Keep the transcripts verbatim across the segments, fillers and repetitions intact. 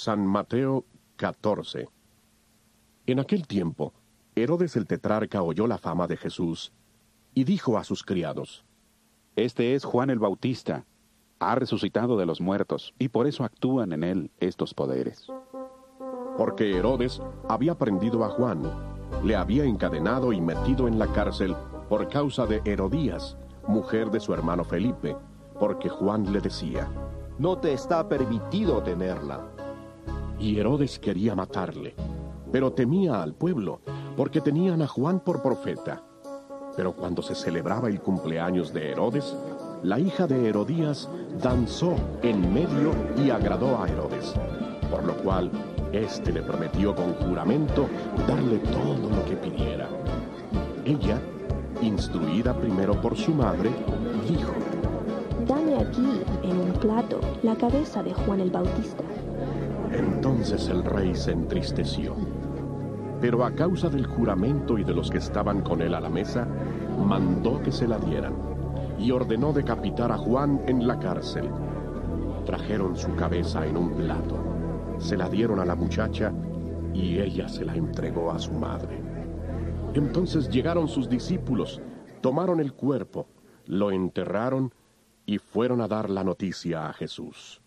San Mateo catorce. En aquel tiempo, Herodes el tetrarca oyó la fama de Jesús, y dijo a sus criados: Este es Juan el Bautista. Ha resucitado de los muertos, y por eso actúan en él estos poderes. Porque Herodes había prendido a Juan, le había encadenado y metido en la cárcel por causa de Herodías, mujer de su hermano Felipe, porque Juan le decía: No te está permitido tenerla. Y Herodes quería matarle, pero temía al pueblo, porque tenían a Juan por profeta. Pero cuando se celebraba el cumpleaños de Herodes, la hija de Herodías danzó en medio y agradó a Herodes, por lo cual éste le prometió con juramento darle todo lo que pidiera. Ella, instruida primero por su madre, dijo: Dame aquí, en un plato, la cabeza de Juan el Bautista. Entonces el rey se entristeció. Pero a causa del juramento y de los que estaban con él a la mesa, mandó que se la dieran, y ordenó decapitar a Juan en la cárcel. Trajeron su cabeza en un plato, se la dieron a la muchacha, y ella se la entregó a su madre. Entonces llegaron sus discípulos, tomaron el cuerpo, lo enterraron, y fueron a dar la noticia a Jesús.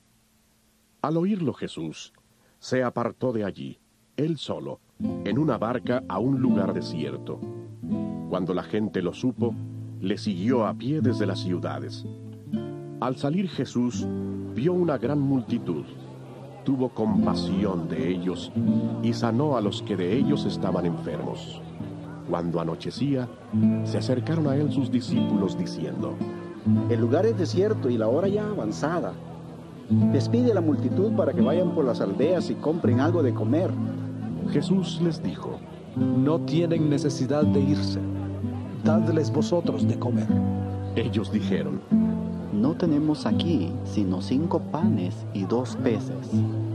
Al oírlo Jesús, se apartó de allí, él solo, en una barca a un lugar desierto. Cuando la gente lo supo, le siguió a pie desde las ciudades. Al salir Jesús, vio una gran multitud. Tuvo compasión de ellos y sanó a los que de ellos estaban enfermos. Cuando anochecía, se acercaron a él sus discípulos diciendo: El lugar es desierto y la hora ya avanzada. Despide a la multitud para que vayan por las aldeas y compren algo de comer. Jesús les dijo: No tienen necesidad de irse. Dadles vosotros de comer. Ellos dijeron: No tenemos aquí sino cinco panes y dos peces.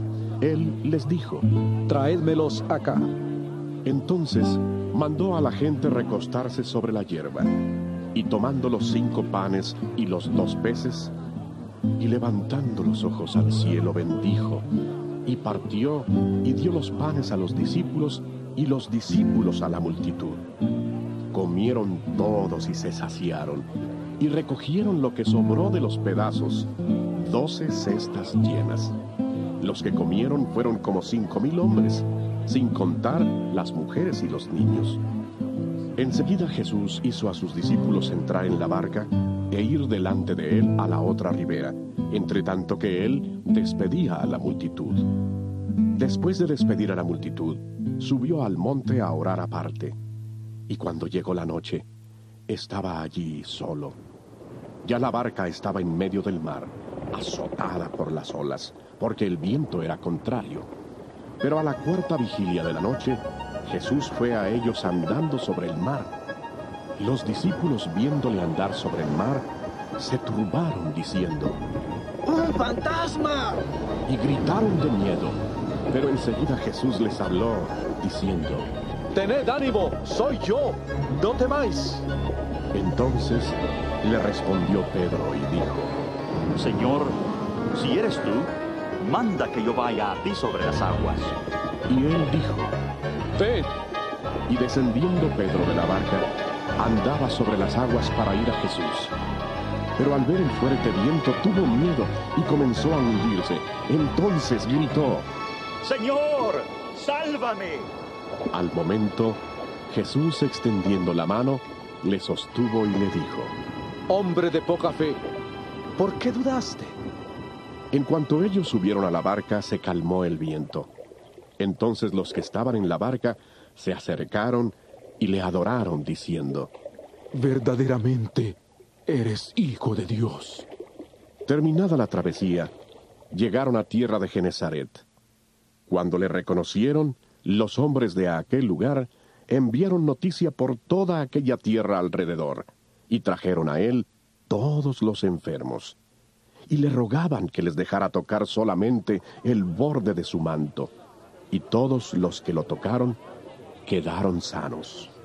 Él les dijo: Traédmelos acá. Entonces mandó a la gente recostarse sobre la hierba, y tomando los cinco panes y los dos peces, y levantando los ojos al cielo bendijo, y partió y dio los panes a los discípulos, y los discípulos a la multitud. Comieron todos y se saciaron, y recogieron lo que sobró de los pedazos, doce cestas llenas. Los que comieron fueron como cinco mil hombres, sin contar las mujeres y los niños. Enseguida Jesús hizo a sus discípulos entrar en la barca e ir delante de él a la otra ribera, entre tanto que él despedía a la multitud. Después de despedir a la multitud, subió al monte a orar aparte. Y cuando llegó la noche, estaba allí solo. Ya la barca estaba en medio del mar, azotada por las olas, porque el viento era contrario. Pero a la cuarta vigilia de la noche, Jesús fue a ellos andando sobre el mar. Los discípulos, viéndole andar sobre el mar, se turbaron diciendo: ¡Un fantasma! Y gritaron de miedo. Pero enseguida Jesús les habló, diciendo: Tened ánimo, soy yo, no temáis. Entonces le respondió Pedro y dijo: Señor, si eres tú, manda que yo vaya a ti sobre las aguas. Y él dijo: Ven. Y descendiendo Pedro de la barca, andaba sobre las aguas para ir a Jesús. Pero al ver el fuerte viento tuvo miedo y comenzó a hundirse. Entonces gritó: Señor, sálvame. Al momento, Jesús, extendiendo la mano, le sostuvo y le dijo: Hombre de poca fe, ¿por qué dudaste? En cuanto ellos subieron a la barca, se calmó el viento. Entonces los que estaban en la barca se acercaron y le adoraron, diciendo: Verdaderamente eres Hijo de Dios. Terminada la travesía, llegaron a tierra de Genezaret. Cuando le reconocieron, los hombres de aquel lugar enviaron noticia por toda aquella tierra alrededor, y trajeron a él todos los enfermos, y le rogaban que les dejara tocar solamente el borde de su manto, y todos los que lo tocaron quedaron sanos.